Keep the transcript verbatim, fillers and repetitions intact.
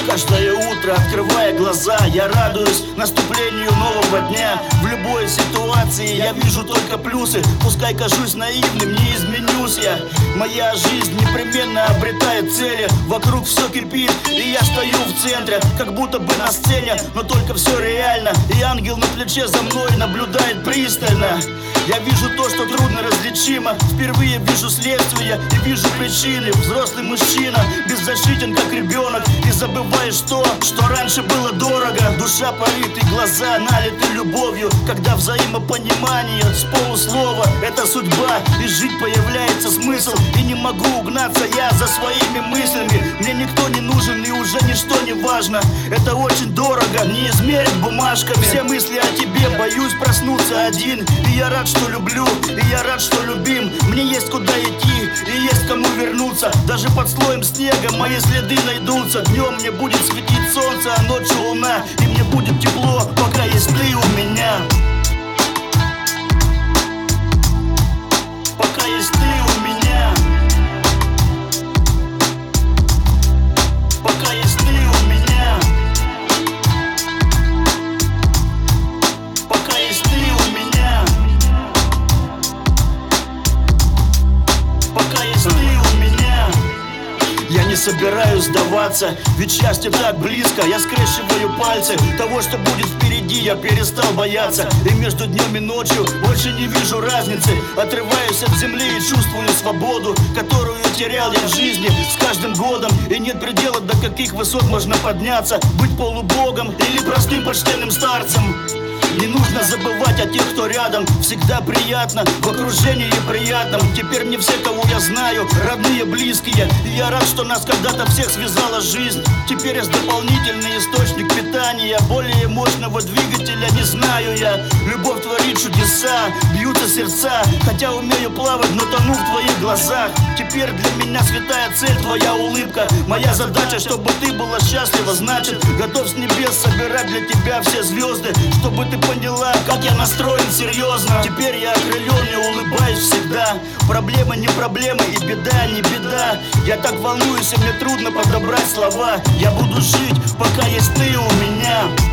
Каждое утро, открывая глаза, я радуюсь наступлению нового дня. В любой ситуации я вижу только плюсы. Пускай кажусь наивным, не изменюсь я. Моя жизнь непременно обретает цели. Вокруг все кипит, и я стою в центре, как будто бы на сцене, но только все реально. И ангел на плече за мной наблюдает пристально. Я вижу то, что трудно различимо. Впервые вижу следствие и вижу причины. Взрослый мужчина, беззащитен как ребенок, и забываешь то, что раньше было дорого. Душа парит и глаза налиты любовью, когда взаимопонимание с полуслова — это судьба, и жить появляется смысл. И не могу угнаться я за своими мыслями. Мне никто не нужен и уже ничто не важно. Это очень дорого, не измерить бумажками. Все мысли о тебе, боюсь проснуться один. И я рад, что люблю, и я рад, что любим. Мне есть куда идти, и есть кому вернуться. Даже под слоем снега мои следы найдутся. Днем мне будет светить солнце, а ночью луна. И мне будет тепло, пока есть ты у меня. Пока есть ты у меня. Пока есть ты у меня. Пока есть ты у меня. Пока есть ты у меня. Я не собираюсь сдаваться, ведь счастье так близко. Я скрещиваю пальцы, того, что будет впереди, я перестал бояться. И между днем и ночью больше не вижу разницы. Отрываюсь от земли и чувствую свободу, которую терял я в жизни с каждым годом. И нет предела, до каких высот можно подняться. Быть полубогом или простым почтенным старцем. Не нужно забывать о тех, кто рядом. Всегда приятно, в окружении приятном. Теперь мне все, кого я знаю, родные, близкие. И я рад, что нас когда-то всех связала жизнь. Теперь есть дополнительный источник питания. Более мощного двигателя не знаю я. Любовь творит чудеса, бьются сердца. Хотя умею плавать, но тону в твоих глазах. Теперь для меня святая цель твоя улыбка. Моя задача, чтобы ты была счастлива. Значит, готов с небес собирать для тебя все звезды, чтобы ты поняла, как я настроен серьезно. Теперь я окрылен и улыбаюсь всегда. Проблемы не проблемы и беда не беда. Я так волнуюсь, и мне трудно подобрать слова. Я буду жить, пока есть ты у меня.